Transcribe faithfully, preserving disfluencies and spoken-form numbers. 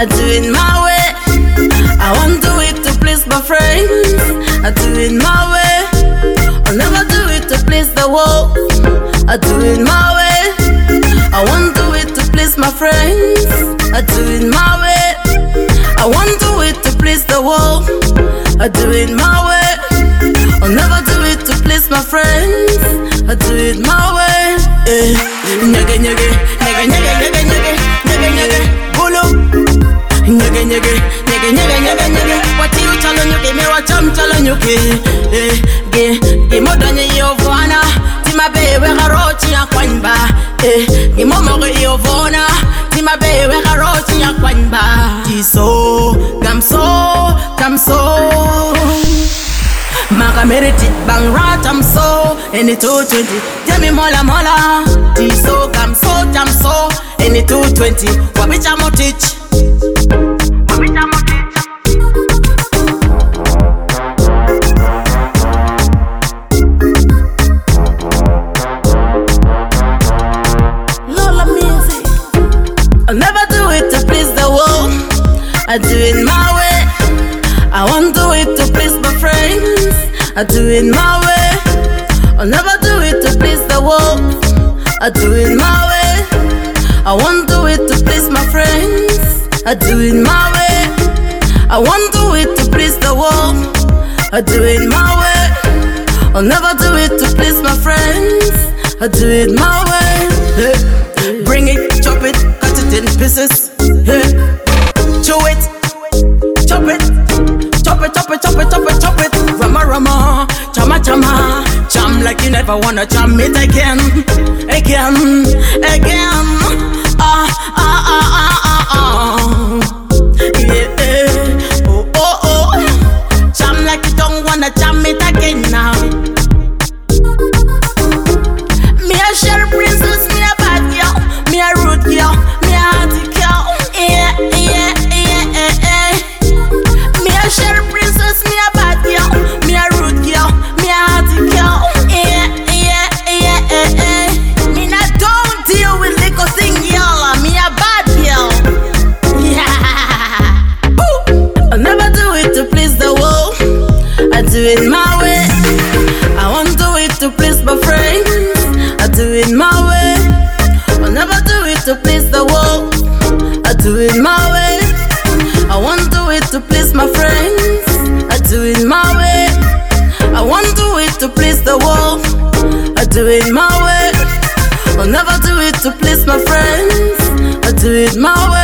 I do it my way. I won't do it to please my friends. I do it my way. I'll never do it to please the world. I do it my way. I won't do it to please my friends. I do it my way. I won't do it to please the world. I do it my way. I'll never do it to please my friends. I do it my way. Eh. Nyege nyege, nyege nyege, nyege nyege, nyege nyege, bulu. Nyege nyege, nyege nyege, nyege nyege. What you chalo nyuke, me wa cham chalo nyuke. Eh, ge, ge modanye yovana. Tima bewe garochi ya kwanba. Eh, ge momo yovana. Tima bewe garochi ya kwanba. Tiso, gamso, gamso. Maka meriti bang rat am so. Any two twenty, jami mola mola. Tiso, gamso, jamso. Any two twenty, wabicha mo teach. Wabicha mo teach. I'll never do it to please the world. I do it my way. I won't do it to please my friends. I do it my way. I'll never do it to please the world. I do it my way. I won't do it to please my friends. I do it my way. I won't do it to please the world. I do it my way. I'll never do it to please my friends. I do it my way. Hey. Bring it, chop it, cut it in pieces. Hey. Chew it, chop it, chop it, chop it, chop it, chop it, chop it. Rama rama, chama chama, cham like you never wanna cham it again, again, again. Ah ah ah ah ah ah. Yeah, oh oh oh. Cham like you don't wanna cham it again now. Me a share princess, me a bad girl, me a rude girl, me a hearty girl. Yeah, yeah, yeah, yeah, yeah. Me a share princess, me a bad girl, me a rude girl, me a hearty girl. Yeah, yeah, yeah, yeah, yeah. Me not don't deal with little thing, y'all. Me a bad girl. Yeah. Boo. I'll never do it to please the world. I do it my way. I won't do it to please my friends. I do it my way. I'll never do it to please the world. I do it my way. I won't do it to please my friends. I do it my way. I won't do it to please the world. I do it my way. I'll never do it to please my friends. I do it my way.